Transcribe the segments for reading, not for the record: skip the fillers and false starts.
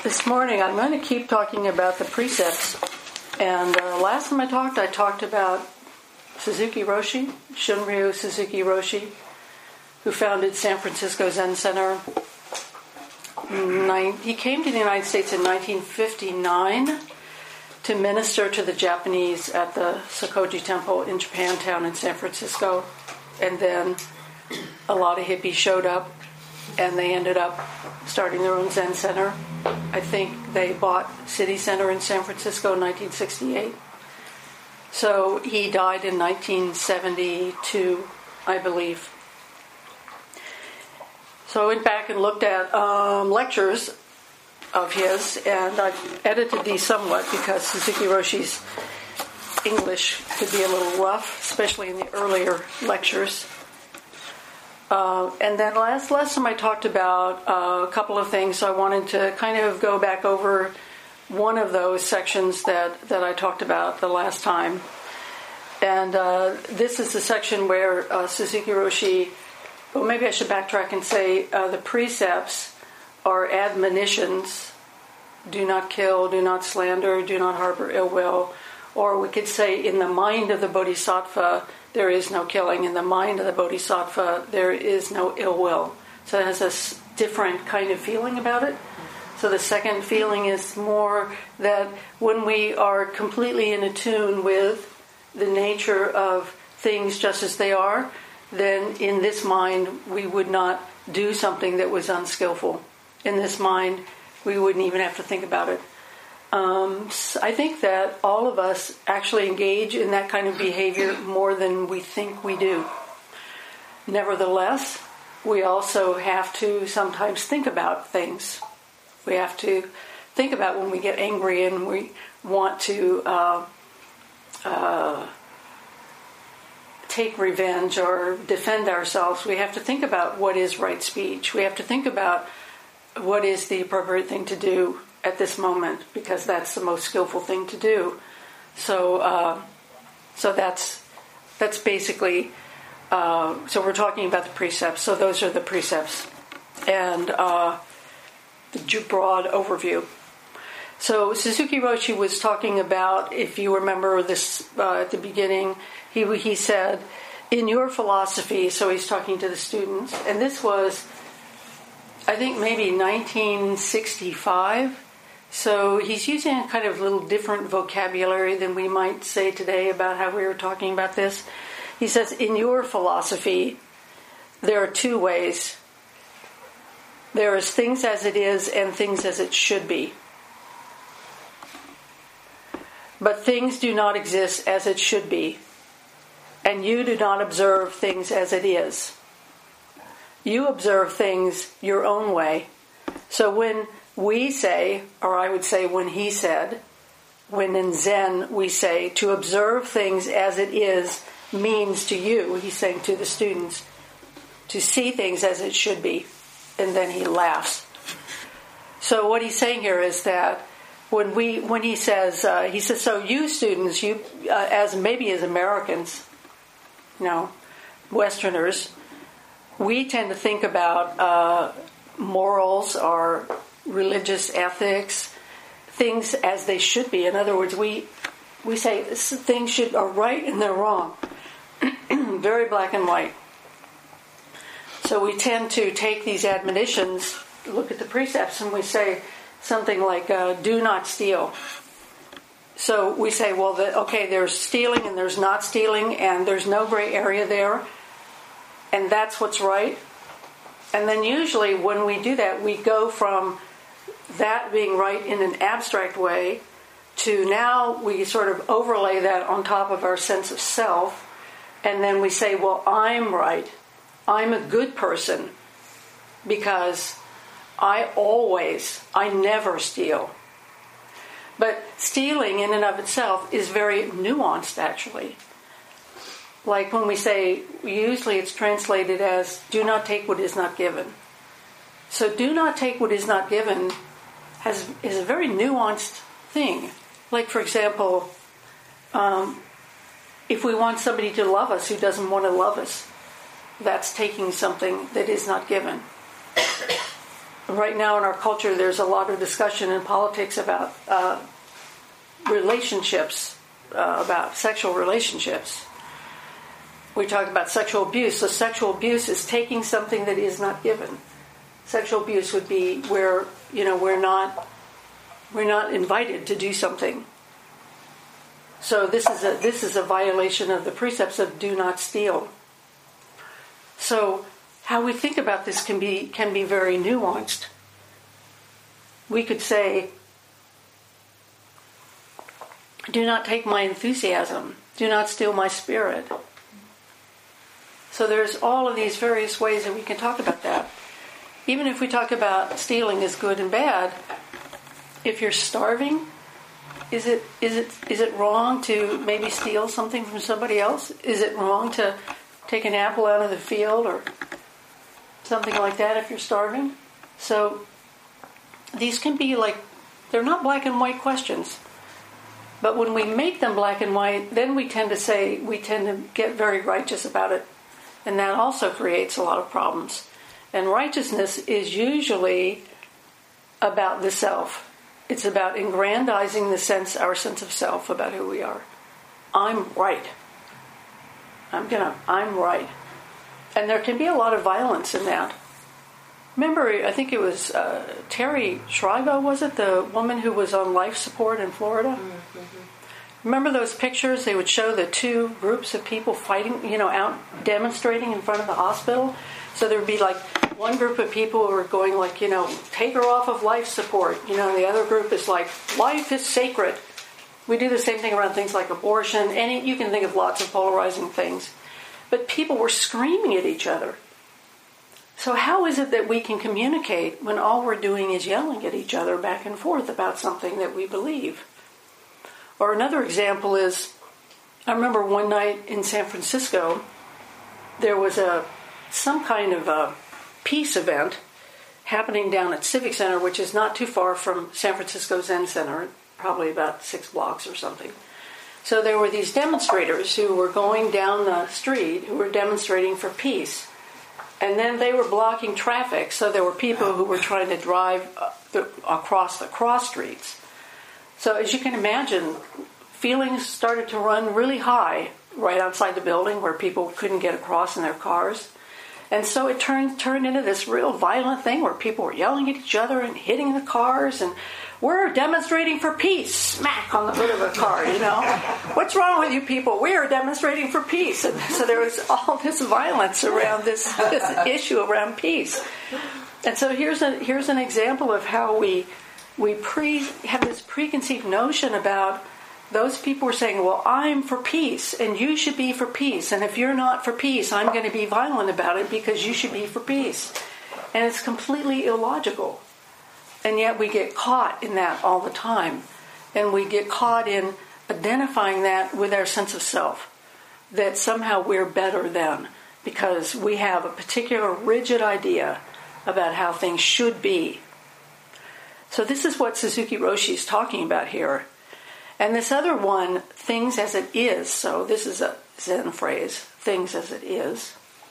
This morning I'm going to keep talking about the precepts. And last time I talked about Suzuki Roshi, Shunryu Suzuki Roshi, who founded San Francisco Zen Center. He came to the United States in 1959 to minister to the Japanese at the Sokoji Temple in Japantown in San Francisco. And then a lot of hippies showed up and they ended up starting their own Zen Center. I think they bought City Center in San Francisco in 1968. So he died in 1972, I believe. So I went back and looked at lectures of his, and I've edited these somewhat because Suzuki Roshi's English could be a little rough, especially in the earlier lectures. And then last time I talked about a couple of things. So I wanted to kind of go back over one of those sections that I talked about the last time. And this is the section where Suzuki Roshi, well, maybe I should backtrack and say the precepts are admonitions. Do not kill, do not slander, do not harbor ill will. Or we could say, in the mind of the Bodhisattva, there is no killing. In the mind of the Bodhisattva, there is no ill will. So it has a different kind of feeling about it. So the second feeling is more that when we are completely in attune with the nature of things just as they are, then in this mind we would not do something that was unskillful. In this mind, we wouldn't even have to think about it. I think that all of us actually engage in that kind of behavior more than we think we do. Nevertheless, we also have to sometimes think about things. We have to think about when we get angry and we want to take revenge or defend ourselves. We have to think about what is right speech. We have to think about what is the appropriate thing to do at this moment, because that's the most skillful thing to do. So that's basically. So we're talking about the precepts. So those are the precepts, and the broad overview. So Suzuki Roshi was talking about, if you remember this at the beginning, he said, in your philosophy. So he's talking to the students, and this was, I think, maybe 1965. So he's using a kind of little different vocabulary than we might say today about how we were talking about this. He says, in your philosophy, there are two ways. There is things as it is and things as it should be. But things do not exist as it should be. And you do not observe things as it is. You observe things your own way. So when we say, or I would say when he said, when in Zen we say, to observe things as it is means to you, he's saying to the students, to see things as it should be. And then he laughs. So what he's saying here is that when he says, so you students, you as Americans, Westerners, we tend to think about morals or religious ethics, things as they should be. In other words, we say things are right and they're wrong. Very black and white. So we tend to take these admonitions, look at the precepts, and we say something like, do not steal. So we say, well, there's stealing and there's not stealing, and there's no gray area there, and that's what's right. And then usually when we do that, we go from that being right in an abstract way to now we sort of overlay that on top of our sense of self, and then we say, well, I'm right. I'm a good person because I never steal. But stealing in and of itself is very nuanced, actually. Like when we say, usually it's translated as, do not take what is not given. So do not take what is not given is a very nuanced thing. Like, for example, if we want somebody to love us who doesn't want to love us, that's taking something that is not given. right now in our culture, there's a lot of discussion in politics about relationships, about sexual relationships. We talk about sexual abuse. So sexual abuse is taking something that is not given. Sexual abuse would be where, we're not invited to do something. So this is a violation of the precepts of do not steal. So how we think about this can be very nuanced. We could say, do not take my enthusiasm. Do not steal my spirit. So there's all of these various ways that we can talk about that. Even if we talk about stealing as good and bad, if you're starving, is it wrong to maybe steal something from somebody else? Is it wrong to take an apple out of the field or something like that if you're starving? So these can be they're not black and white questions. But when we make them black and white, then we tend to get very righteous about it. And that also creates a lot of problems. And righteousness is usually about the self. It's about aggrandizing our sense of self about who we are. I'm right. I'm right. And there can be a lot of violence in that. Remember, I think it was Terry Shriver, was it? The woman who was on life support in Florida? Mm-hmm. Remember those pictures? They would show the two groups of people fighting, out demonstrating in front of the hospital. So there would be one group of people who were going take her off of life support. And the other group is life is sacred. We do the same thing around things like abortion. You can think of lots of polarizing things. But people were screaming at each other. So how is it that we can communicate when all we're doing is yelling at each other back and forth about something that we believe? Or another example is, I remember one night in San Francisco, there was some kind of a peace event happening down at Civic Center, which is not too far from San Francisco Zen Center, probably about 6 blocks or something. So there were these demonstrators who were going down the street, who were demonstrating for peace. And then they were blocking traffic, so there were people who were trying to drive across the cross streets. So as you can imagine, feelings started to run really high right outside the building where people couldn't get across in their cars. And so it turned into this real violent thing where people were yelling at each other and hitting the cars, and we're demonstrating for peace, smack on the hood of a car, What's wrong with you people? We are demonstrating for peace. And so there was all this violence around this issue around peace. And so here's an example of how we have this preconceived notion about those people were saying, well, I'm for peace, and you should be for peace. And if you're not for peace, I'm going to be violent about it because you should be for peace. And it's completely illogical. And yet we get caught in that all the time. And we get caught in identifying that with our sense of self, that somehow we're better than, because we have a particular rigid idea about how things should be. So this is what Suzuki Roshi is talking about here. And this other one, things as it is, so this is a Zen phrase, things as it is.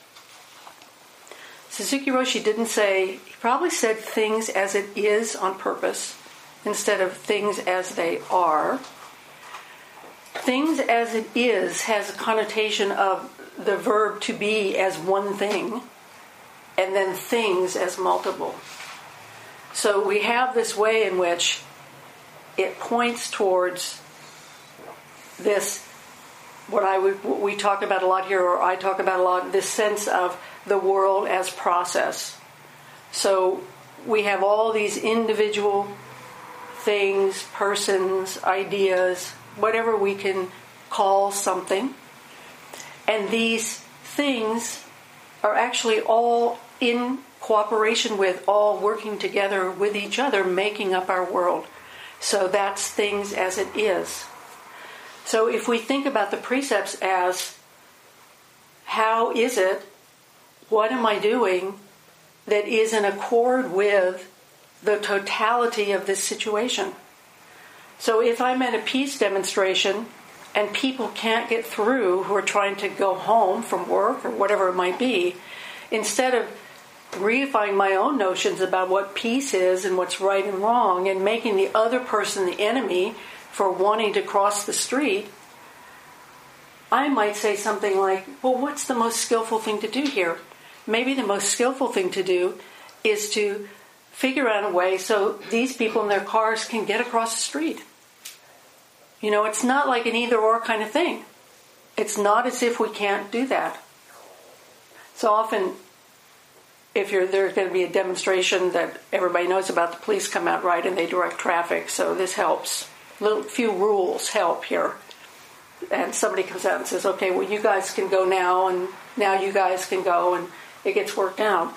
Suzuki Roshi didn't say, he probably said things as it is on purpose instead of things as they are. Things as it is has a connotation of the verb to be as one thing, and then things as multiple. So we have this way in which it points towards this, what we talk about a lot here, or I talk about a lot, this sense of the world as process. So we have all these individual things, persons, ideas, whatever we can call something. And these things are actually all in cooperation with, all working together with each other, making up our world. So that's things as it is. So if we think about the precepts as, how is it, what am I doing that is in accord with the totality of this situation? So if I'm at a peace demonstration and people can't get through who are trying to go home from work or whatever it might be, instead of redefining my own notions about what peace is and what's right and wrong, and making the other person the enemy for wanting to cross the street, I might say something like, well, what's the most skillful thing to do here? Maybe the most skillful thing to do is to figure out a way so these people in their cars can get across the street. You know, it's not like an either-or kind of thing. It's not as if we can't do that. So often, if there's going to be a demonstration that everybody knows about, the police come out, right, and they direct traffic, so this helps. Few rules help here. And somebody comes out and says, okay, well, you guys can go now, and now you guys can go, and it gets worked out.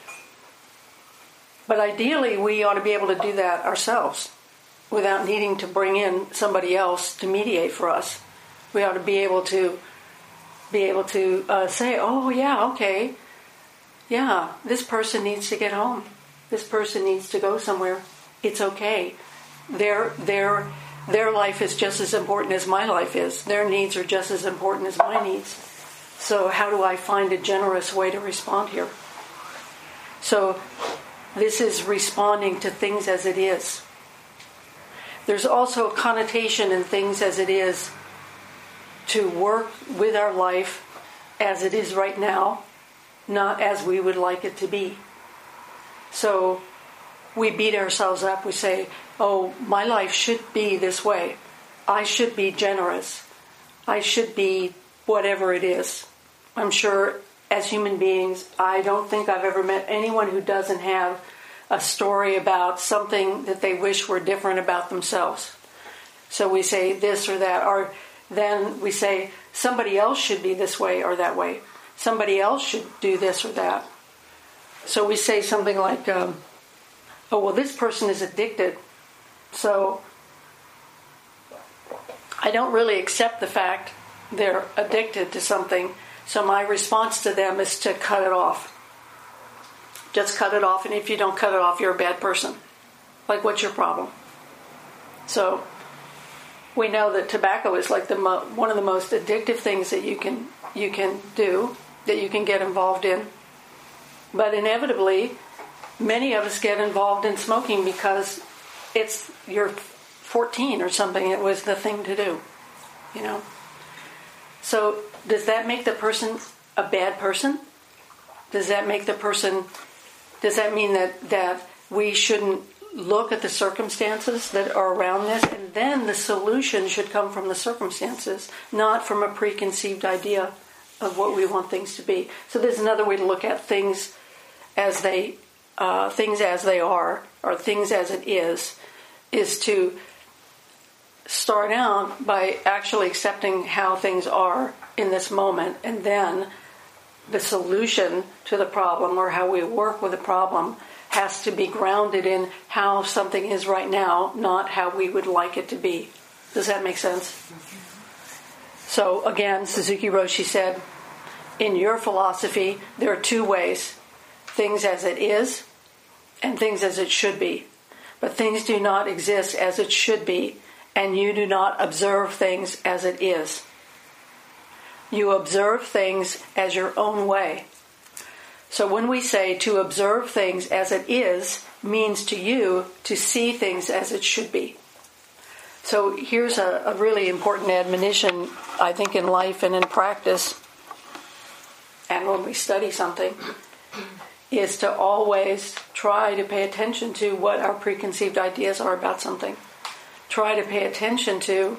But ideally, we ought to be able to do that ourselves without needing to bring in somebody else to mediate for us. We ought to be able to say, oh, yeah, okay, yeah, this person needs to get home. This person needs to go somewhere. It's okay. Their life is just as important as my life is. Their needs are just as important as my needs. So how do I find a generous way to respond here? So this is responding to things as it is. There's also a connotation in things as it is to work with our life as it is right now, not as we would like it to be. So we beat ourselves up. We say, oh, my life should be this way. I should be generous. I should be whatever it is. I'm sure as human beings, I don't think I've ever met anyone who doesn't have a story about something that they wish were different about themselves. So we say this or that, or then we say somebody else should be this way or that way. Somebody else should do this or that. So we say something like, oh, well, this person is addicted, so I don't really accept the fact they're addicted to something, so my response to them is to cut it off. Just cut it off, and if you don't cut it off, you're a bad person. Like, what's your problem? So we know that tobacco is like one of the most addictive things that you can do, that you can get involved in. But inevitably, many of us get involved in smoking because you're 14 or something. It was the thing to do, you know. So does that make the person a bad person? Does that mean that we shouldn't look at the circumstances that are around this, and then the solution should come from the circumstances, not from a preconceived idea of what we want things to be? So there's another way to look at things as they are, or things as it is to start out by actually accepting how things are in this moment, and then the solution to the problem, or how we work with the problem, has to be grounded in how something is right now, not how we would like it to be. Does that make sense? So again, Suzuki Roshi said, in your philosophy, there are two ways: things as it is and things as it should be. But things do not exist as it should be, and you do not observe things as it is. You observe things as your own way. So when we say to observe things as it is, means to you to see things as it should be. So here's a really important admonition, I think, in life and in practice, and when we study something, is to always try to pay attention to what our preconceived ideas are about something. Try to pay attention to,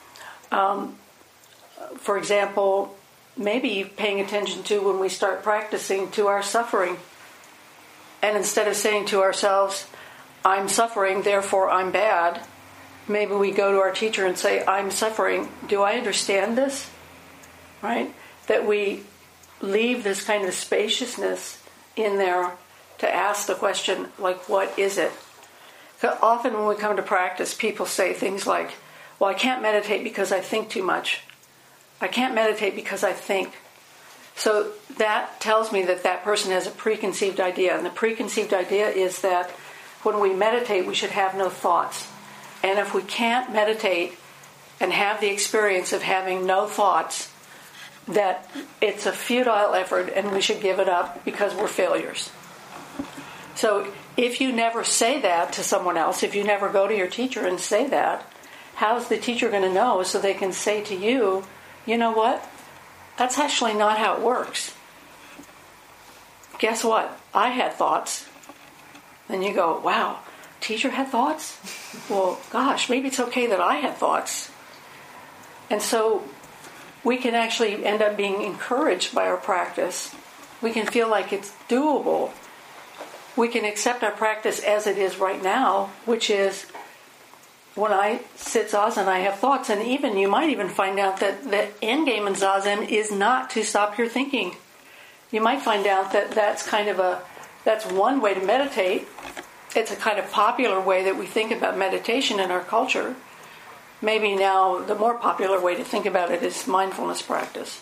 for example, maybe paying attention to when we start practicing to our suffering. And instead of saying to ourselves, I'm suffering, therefore I'm bad, maybe we go to our teacher and say, I'm suffering. Do I understand this? Right? That we leave this kind of spaciousness in there to ask the question, like, what is it? Often when we come to practice, people say things like, well, I can't meditate because I think too much. I can't meditate because I think. So that tells me that that person has a preconceived idea. And the preconceived idea is that when we meditate, we should have no thoughts. And if we can't meditate and have the experience of having no thoughts, that it's a futile effort and we should give it up because we're failures. So if you never say that to someone else, if you never go to your teacher and say that, how's the teacher going to know so they can say to you, you know what? That's actually not how it works. Guess what? I had thoughts. Then you go, wow, teacher had thoughts? Well, gosh, maybe it's okay that I had thoughts. And so we can actually end up being encouraged by our practice. We can feel like it's doable. We can accept our practice as it is right now, which is when I sit Zazen, I have thoughts. And even you might even find out that the end game in Zazen is not to stop your thinking. You might find out that that's one way to meditate. It's a kind of popular way that we think about meditation in our culture. Maybe now the more popular way to think about it is mindfulness practice.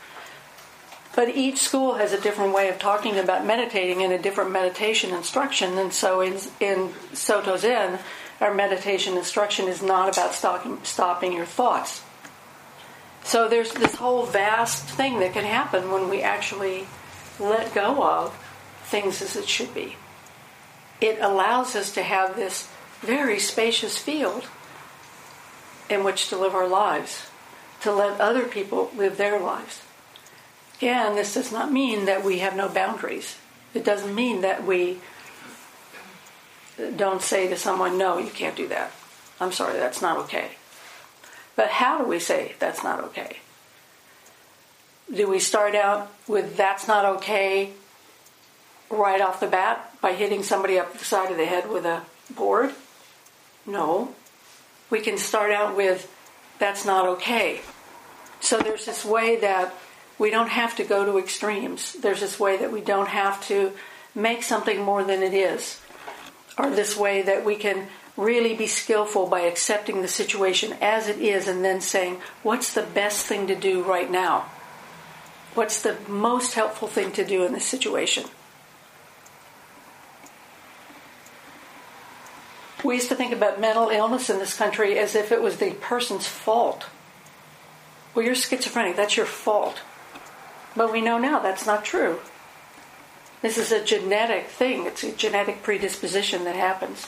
But each school has a different way of talking about meditating and a different meditation instruction. And so in Soto Zen, our meditation instruction is not about stopping your thoughts. So there's this whole vast thing that can happen when we actually let go of things as it should be. It allows us to have this very spacious field in which to live our lives, to let other people live their lives. Again, this does not mean that we have no boundaries. It doesn't mean that we don't say to someone, no, you can't do that. I'm sorry, that's not okay. But how do we say that's not okay? Do we start out with that's not okay right off the bat by hitting somebody up the side of the head with a board? No. We can start out with that's not okay. So there's this way that we don't have to go to extremes. There's this way that we don't have to make something more than it is. Or this way that we can really be skillful by accepting the situation as it is and then saying, what's the best thing to do right now? What's the most helpful thing to do in this situation? We used to think about mental illness in this country as if it was the person's fault. Well, you're schizophrenic, that's your fault. But we know now that's not true. This is a genetic thing. It's a genetic predisposition that happens.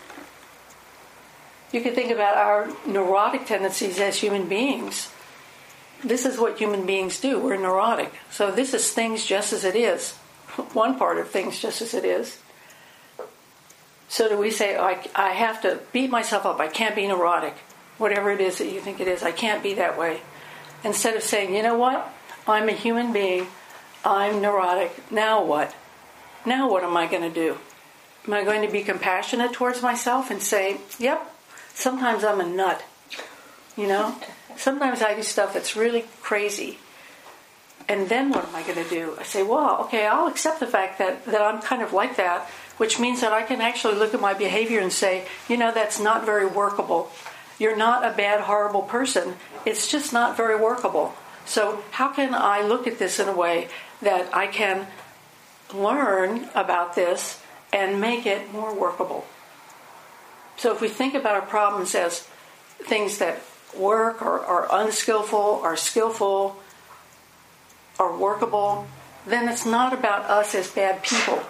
You can think about our neurotic tendencies as human beings. This is what human beings do. We're neurotic. So this is things just as it is. One part of things just as it is. So do we say, I have to beat myself up. I can't be neurotic. Whatever it is that you think it is, I can't be that way. Instead of saying, you know what? I'm a human being. I'm neurotic. Now what? Now what am I going to do? Am I going to be compassionate towards myself and say, yep, sometimes I'm a nut. You know? Sometimes I do stuff that's really crazy. And then what am I going to do? I say, well, okay, I'll accept the fact that I'm kind of like that, which means that I can actually look at my behavior and say, you know, that's not very workable. You're not a bad, horrible person. It's just not very workable. So how can I look at this in a way that I can learn about this and make it more workable? So if we think about our problems as things that work or are unskillful or skillful or workable, then it's not about us as bad people.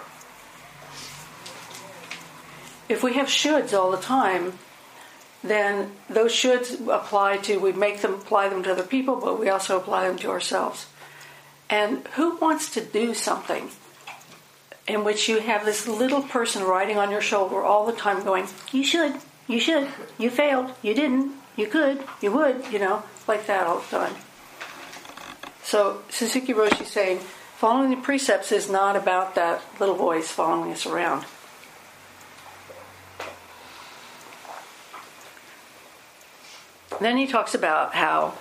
If we have shoulds all the time, then those shoulds apply them to other people, but we also apply them to ourselves. And who wants to do something in which you have this little person riding on your shoulder all the time going, you should, you failed, you didn't, you could, you would, like that all the time. So Suzuki Roshi is saying, following the precepts is not about that little voice following us around. Then he talks about how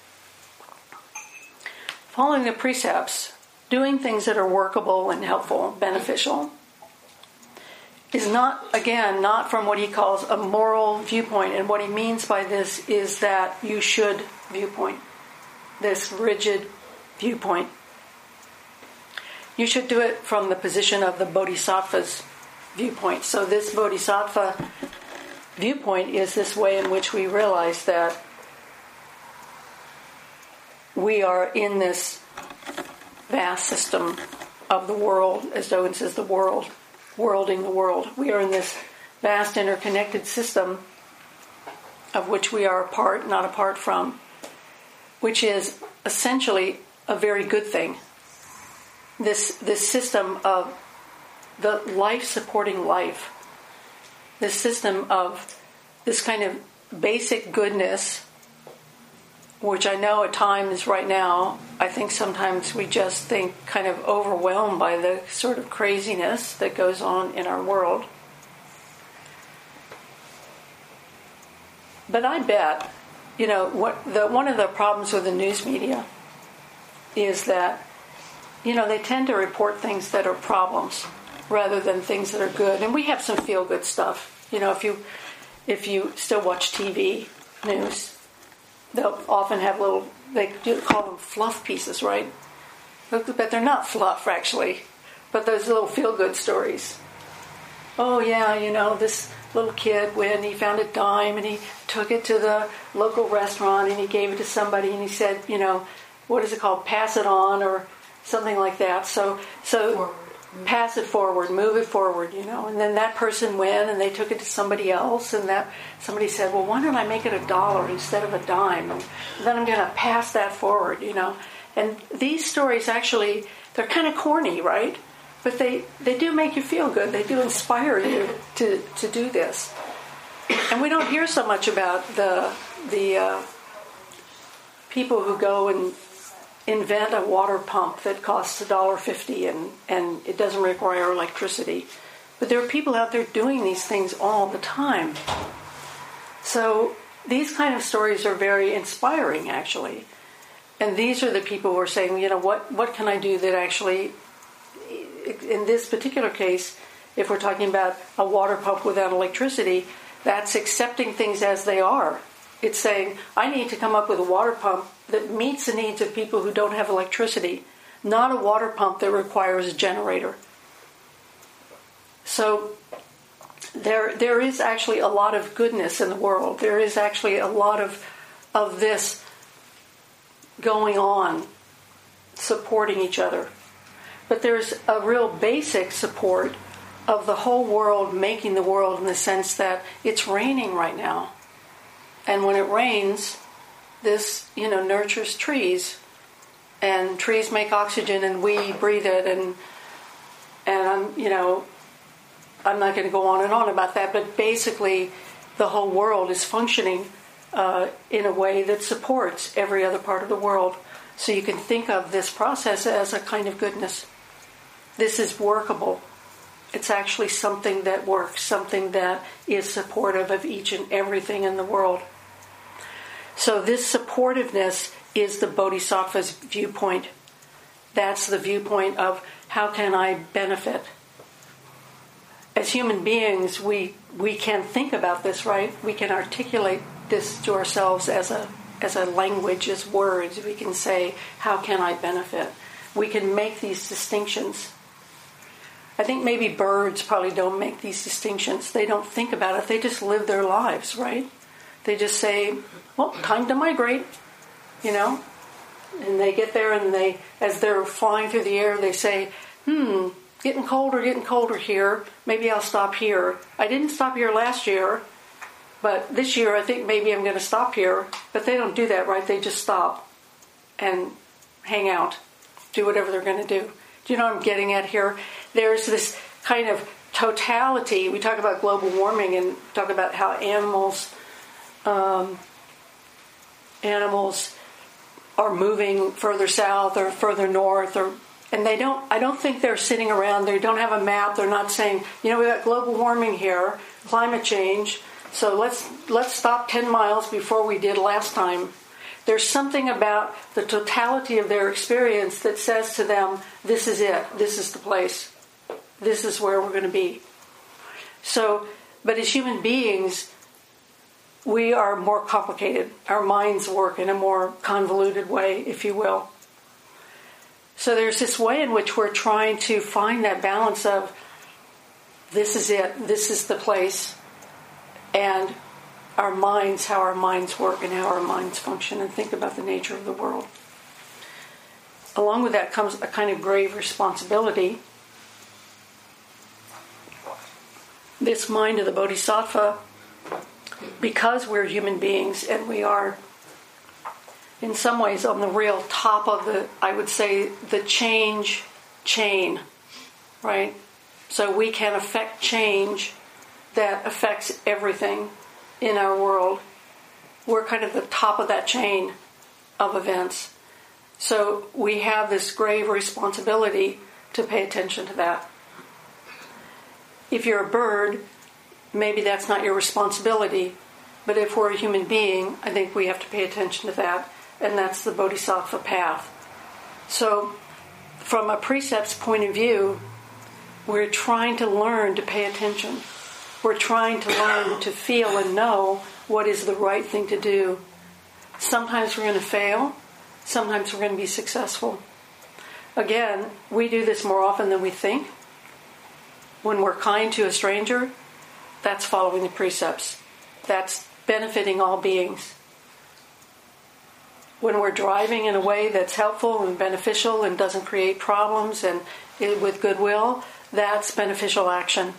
following the precepts, doing things that are workable and helpful, beneficial, is not from what he calls a moral viewpoint. And what he means by this is that you should viewpoint, this rigid viewpoint. You should do it from the position of the bodhisattva's viewpoint. So this bodhisattva viewpoint is this way in which we realize that we are in this vast system of the world, as Dogen says, the world, worlding the world. We are in this vast interconnected system of which we are a part, not apart from, which is essentially a very good thing. This system of the life supporting life, this system of this kind of basic goodness, which I know at times right now, I think sometimes we just think kind of overwhelmed by the sort of craziness that goes on in our world. But I bet, one of the problems with the news media is that, they tend to report things that are problems rather than things that are good. And we have some feel-good stuff. If you still watch TV news, they'll often have they do call them fluff pieces, right? But they're not fluff, actually. But those little feel-good stories. Oh, yeah, this little kid, when he found a dime and he took it to the local restaurant and he gave it to somebody and he said, what is it called? Pass it on or something like that. So forward. Pass it forward, move it forward, And then that person went and they took it to somebody else, and that somebody said, well, why don't I make it $1 instead of a dime? And then I'm going to pass that forward, And these stories actually, they're kind of corny, right? But they do make you feel good. They do inspire you to do this. And we don't hear so much about the people who go and invent a water pump that costs $1.50 and it doesn't require electricity. But there are people out there doing these things all the time. So these kind of stories are very inspiring, actually. And these are the people who are saying, what can I do that actually, in this particular case, if we're talking about a water pump without electricity, that's accepting things as they are. It's saying, I need to come up with a water pump that meets the needs of people who don't have electricity, not a water pump that requires a generator. So there is actually a lot of goodness in the world. There is actually a lot of this going on, supporting each other. But there's a real basic support of the whole world making the world in the sense that it's raining right now. And when it rains, this, nurtures trees. And trees make oxygen and we breathe it. And I'm not going to go on and on about that. But basically, the whole world is functioning in a way that supports every other part of the world. So you can think of this process as a kind of goodness. This is workable. It's actually something that works, something that is supportive of each and everything in the world. So this supportiveness is the Bodhisattva's viewpoint. That's the viewpoint of how can I benefit. As human beings, we can think about this, right? We can articulate this to ourselves as a language, as words. We can say, how can I benefit? We can make these distinctions. I think maybe birds probably don't make these distinctions. They don't think about it. They just live their lives, right? They just say, well, time to migrate, And they get there and as they're flying through the air, they say, getting colder here. Maybe I'll stop here. I didn't stop here last year, but this year I think maybe I'm going to stop here. But they don't do that, right? They just stop and hang out, do whatever they're going to do. Do you know what I'm getting at here? There's this kind of totality. We talk about global warming and talk about how animals are moving further south or further north, and I don't think they're sitting around. They don't have a map. They're not saying, we got global warming here, climate change, so let's stop 10 miles before we did last time. There's something about the totality of their experience that says to them, this is it. This is the place. This is where we're going to be. So, but as human beings, we are more complicated. Our minds work in a more convoluted way, if you will. So there's this way in which we're trying to find that balance of this is it, this is the place, and our minds, how our minds work and how our minds function and think about the nature of the world. Along with that comes a kind of grave responsibility this mind of the Bodhisattva, because we're human beings and we are in some ways on the real top of the, I would say, the change chain, right? So we can affect change that affects everything in our world. We're kind of the top of that chain of events. So we have this grave responsibility to pay attention to that. If you're a bird, maybe that's not your responsibility. But if we're a human being, I think we have to pay attention to that. And that's the Bodhisattva path. So from a precept's point of view, we're trying to learn to pay attention. We're trying to learn to feel and know what is the right thing to do. Sometimes we're going to fail. Sometimes we're going to be successful. Again, we do this more often than we think. When we're kind to a stranger, that's following the precepts. That's benefiting all beings. When we're driving in a way that's helpful and beneficial and doesn't create problems and with goodwill, that's beneficial action.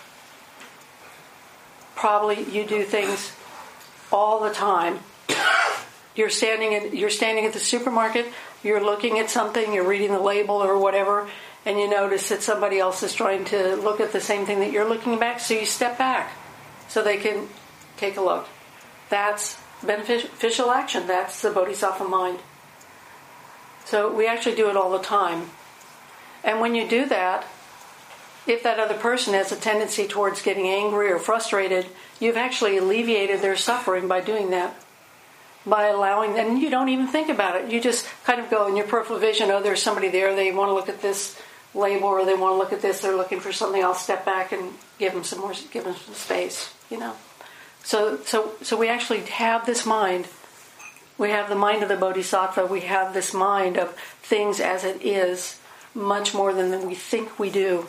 Probably you do things all the time. You're standing at the supermarket, you're looking at something, you're reading the label or whatever, and you notice that somebody else is trying to look at the same thing that you're looking back, so you step back so they can take a look. That's beneficial action. That's the Bodhisattva mind. So we actually do it all the time. And when you do that, if that other person has a tendency towards getting angry or frustrated, you've actually alleviated their suffering by doing that. By allowing them, and you don't even think about it. You just kind of go in your peripheral vision, oh, there's somebody there, they want to look at this label or they want to look at this, they're looking for something, I'll step back and give them some space, you know. So we actually have this mind. We have the mind of the Bodhisattva. We have this mind of things as it is, much more than we think we do.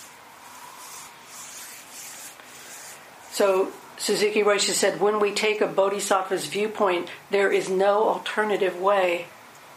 So Suzuki Roshi said, when we take a Bodhisattva's viewpoint, there is no alternative way.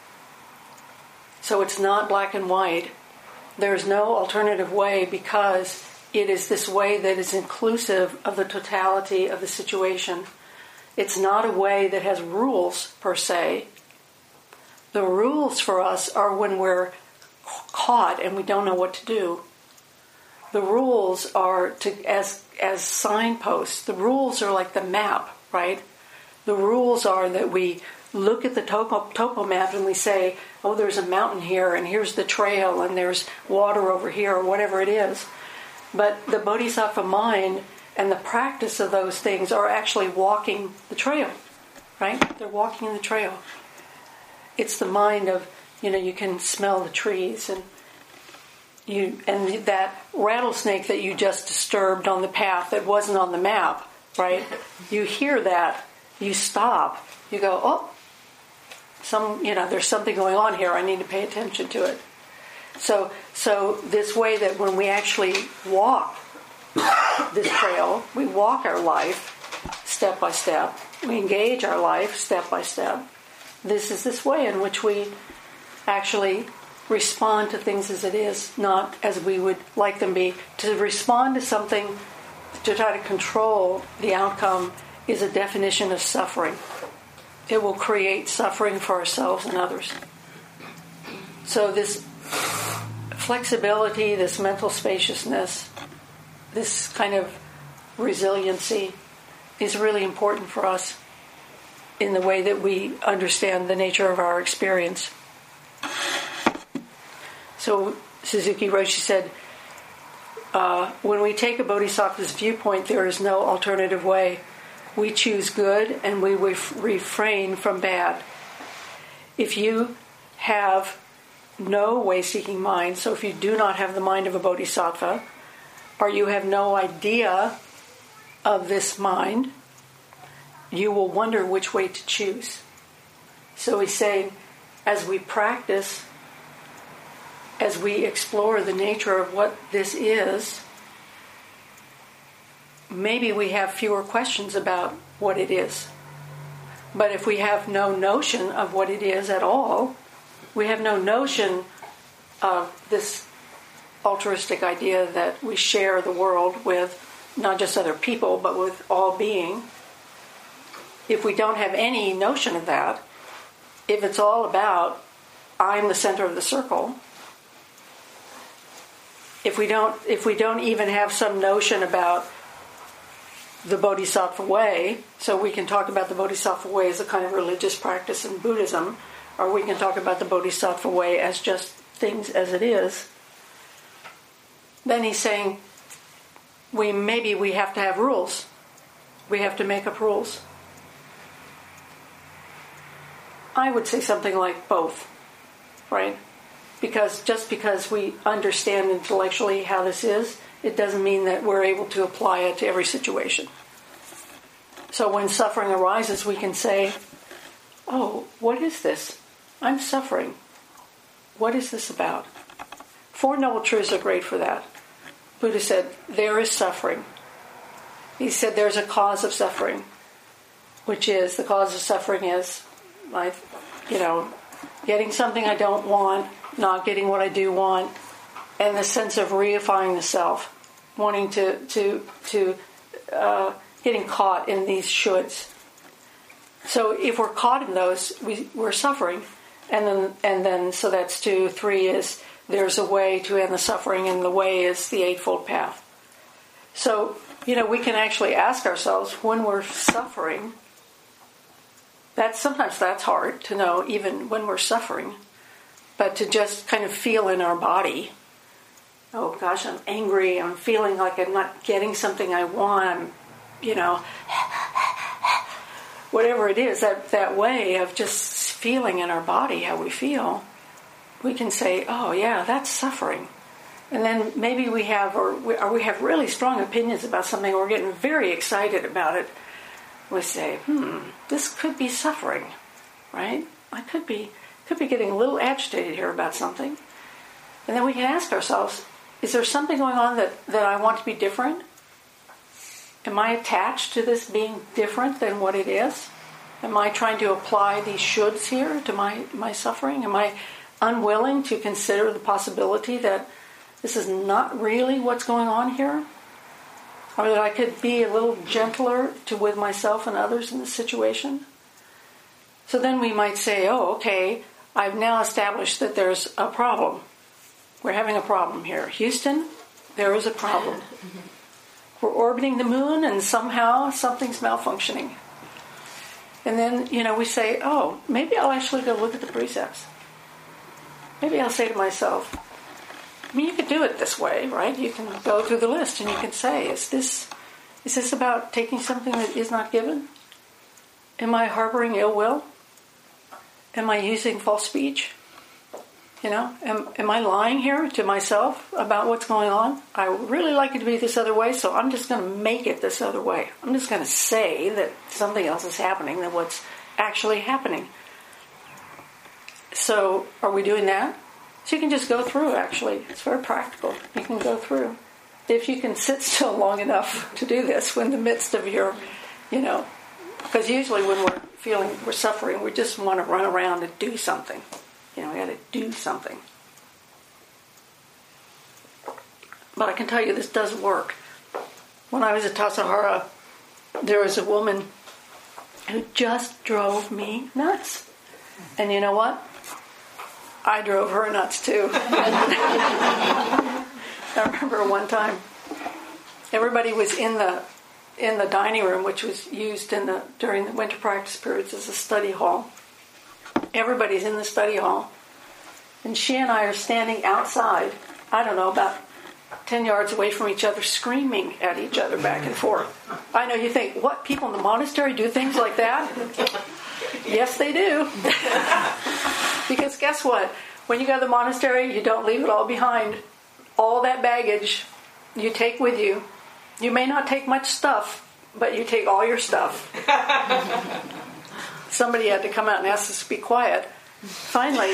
So it's not black and white. There is no alternative way because it is this way that is inclusive of the totality of the situation. It's not a way that has rules per se. The rules for us are when we're caught and we don't know what to do. The rules are as signposts. The rules are like the map, right? The rules are that we look at the topo map and we say, oh, there's a mountain here and here's the trail and there's water over here or whatever it is. But the Bodhisattva mind and the practice of those things are actually walking the trail, right? They're walking the trail. It's the mind of, you can smell the trees and that rattlesnake that you just disturbed on the path that wasn't on the map, right? You hear that, you stop, you go, oh, there's something going on here. I need to pay attention to it. So this way that when we actually walk this trail, we walk our life step by step. We engage our life step by step. This is this way in which we actually respond to things as it is, not as we would like them be. To respond to something, to try to control the outcome, is a definition of suffering. It will create suffering for ourselves and others. So this flexibility, this mental spaciousness, this kind of resiliency is really important for us in the way that we understand the nature of our experience. So Suzuki Roshi said, when we take a bodhisattva's viewpoint, there is no alternative way. We choose good and we refrain from bad. If you have no way-seeking mind, so if you do not have the mind of a bodhisattva, or you have no idea of this mind, you will wonder which way to choose. So he's saying, as we practice, as we explore the nature of what this is, maybe we have fewer questions about what it is. But if we have no notion of what it is at all, we have no notion of this altruistic idea that we share the world with not just other people, but with all being, if we don't have any notion of that, if it's all about I'm the center of the circle, if we don't even have some notion about the Bodhisattva way, so we can talk about the Bodhisattva way as a kind of religious practice in Buddhism, or we can talk about the Bodhisattva way as just things as it is, then he's saying maybe we have to have rules. We have to make up rules. I would say something like both, right? Because just because we understand intellectually how this is, it doesn't mean that we're able to apply it to every situation. So when suffering arises, we can say, oh, what is this? I'm suffering. What is this about? Four Noble Truths are great for that. Buddha said, there is suffering. He said there's a cause of suffering, which is, the cause of suffering is, getting something I don't want, not getting what I do want, and the sense of reifying the self, wanting to getting caught in these shoulds. So if we're caught in those, we're suffering, and then so that's 2. 3 is there's a way to end the suffering, and the way is the Eightfold Path. So we can actually ask ourselves when we're suffering. Sometimes that's hard to know, even when we're suffering, but to just kind of feel in our body. Oh gosh, I'm angry. I'm feeling like I'm not getting something I want. Whatever it is, that way of just feeling in our body how we feel, we can say, oh yeah, that's suffering. And then maybe we have really strong opinions about something, or we're getting very excited about it. We say, this could be suffering, right? I could be getting a little agitated here about something. And then we can ask ourselves, is there something going on that I want to be different? Am I attached to this being different than what it is? Am I trying to apply these shoulds here to my suffering? Am I unwilling to consider the possibility that this is not really what's going on here? Or that I could be a little gentler with myself and others in this situation? So then we might say, oh, okay, I've now established that there's a problem. We're having a problem here. Houston, there is a problem. We're orbiting the moon and somehow something's malfunctioning. And then, we say, oh, maybe I'll actually go look at the precepts. Maybe I'll say to myself, you could do it this way, right? You can go through the list and you can say, is this about taking something that is not given? Am I harboring ill will? Am I using false speech? Am I lying here to myself about what's going on? I would really like it to be this other way, so I'm just going to make it this other way. I'm just going to say that something else is happening than what's actually happening. So, are we doing that? So you can just go through, actually. It's very practical. You can go through. If you can sit still long enough to do this in the midst of your, because usually when we're suffering, we just want to run around and do something. We got to do something. But I can tell you this does work. When I was at Tassajara, there was a woman who just drove me nuts. And you know what? I drove her nuts too. I remember one time, everybody was in the dining room, which was used during the winter practice periods as a study hall. Everybody's in the study hall, and she and I are standing outside, I don't know, about 10 yards away from each other, screaming at each other back and forth. I know you think, what, people in the monastery do things like that? Yes, they do. Because guess what? When you go to the monastery, you don't leave it all behind. All that baggage you take with you. You may not take much stuff, but you take all your stuff. Somebody had to come out and ask us to be quiet. Finally,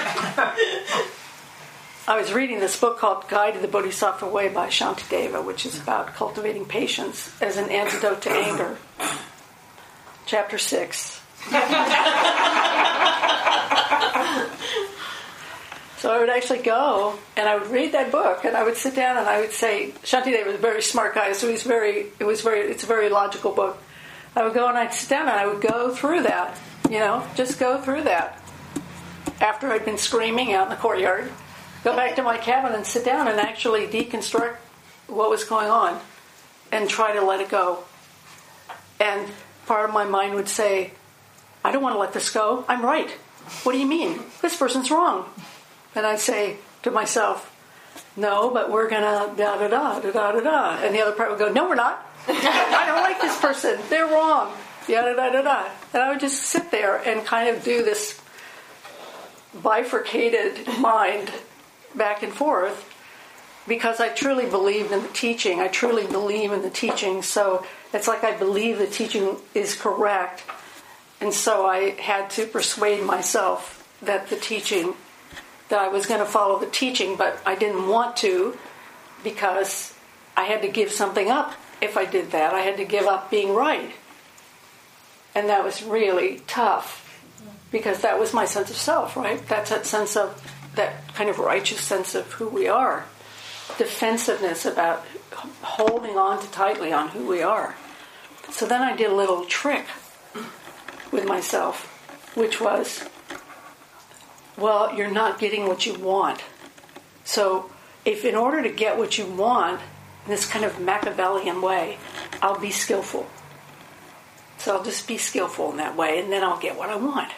I was reading this book called Guide to the Bodhisattva Way by Shantideva, which is about cultivating patience as an antidote to anger. Chapter 6. So I would actually go and I would read that book, and I would sit down and I would say, Shantideva was a very smart guy, so it's a very logical book. I would go and I'd sit down and I would go through that, just go through that. After I'd been screaming out in the courtyard, go back to my cabin and sit down and actually deconstruct what was going on and try to let it go. And part of my mind would say, I don't want to let this go. I'm right. What do you mean? This person's wrong. And I'd say to myself, no, but we're going to da-da-da, da-da-da-da. And the other part would go, no, we're not. I don't like this person. They're wrong. Da-da-da-da-da. And I would just sit there and kind of do this bifurcated mind back and forth because I truly believed in the teaching. I truly believe in the teaching. So it's like I believe the teaching is correct. And so I had to persuade myself that the teaching, that I was going to follow the teaching, but I didn't want to because I had to give something up if I did that. I had to give up being right. And that was really tough because that was my sense of self, right? That's that sense of, that kind of righteous sense of who we are. Defensiveness about holding on tightly on who we are. So then I did a little trick with myself, which was, well, you're not getting what you want. So if in order to get what you want, in this kind of Machiavellian way, I'll be skillful. So I'll just be skillful in that way, and then I'll get what I want.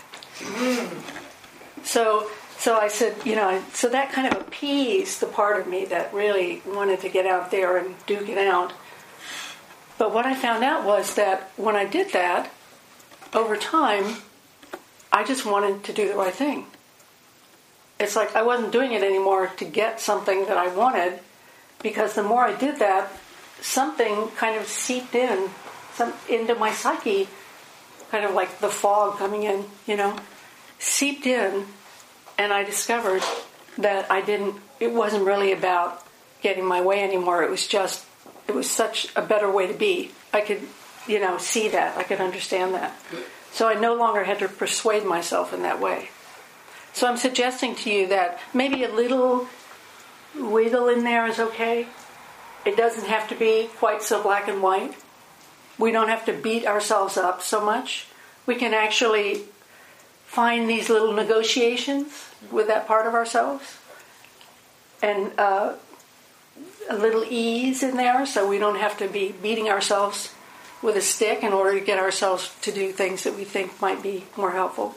So I said, so that kind of appeased the part of me that really wanted to get out there and duke it out. But what I found out was that when I did that, over time, I just wanted to do the right thing. It's like I wasn't doing it anymore to get something that I wanted, because the more I did that, something kind of seeped into my psyche, kind of like the fog coming in, seeped in, and I discovered that it wasn't really about getting my way anymore. It was such a better way to be. I could, see that. I could understand that. So I no longer had to persuade myself in that way. So I'm suggesting to you that maybe a little wiggle in there is okay. It doesn't have to be quite so black and white. We don't have to beat ourselves up so much. We can actually find these little negotiations with that part of ourselves. And a little ease in there, so we don't have to be beating ourselves with a stick in order to get ourselves to do things that we think might be more helpful.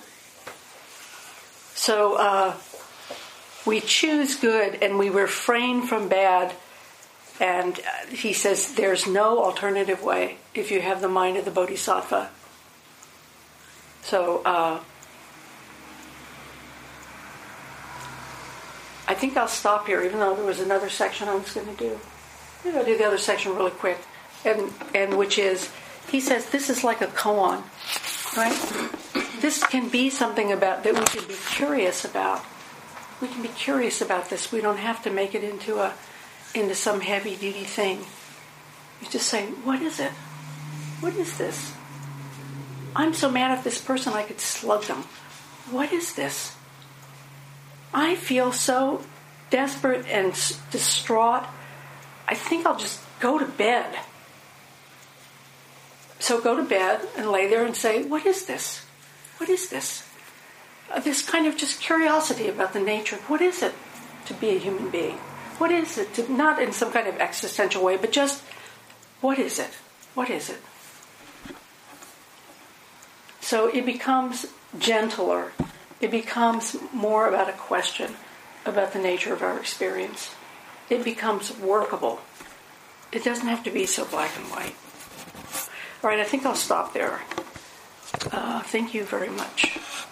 So we choose good and we refrain from bad. And he says there's no alternative way if you have the mind of the Bodhisattva. So I think I'll stop here, even though there was another section I was going to do. Maybe I'll do the other section really quick. And which is, he says this is like a koan, right? This can be something about that we can be curious about. We can be curious about this. We don't have to make it into some heavy-duty thing. You just say, what is it? What is this? I'm so mad at this person I could slug them. What is this? I feel so desperate and distraught. I think I'll just go to bed. So go to bed and lay there and say, what is this? What is this? This kind of just curiosity about the nature of what is it to be a human being? What is it? Not in some kind of existential way, but just, what is it? What is it? So it becomes gentler. It becomes more about a question about the nature of our experience. It becomes workable. It doesn't have to be so black and white. All right, I think I'll stop there. Thank you very much.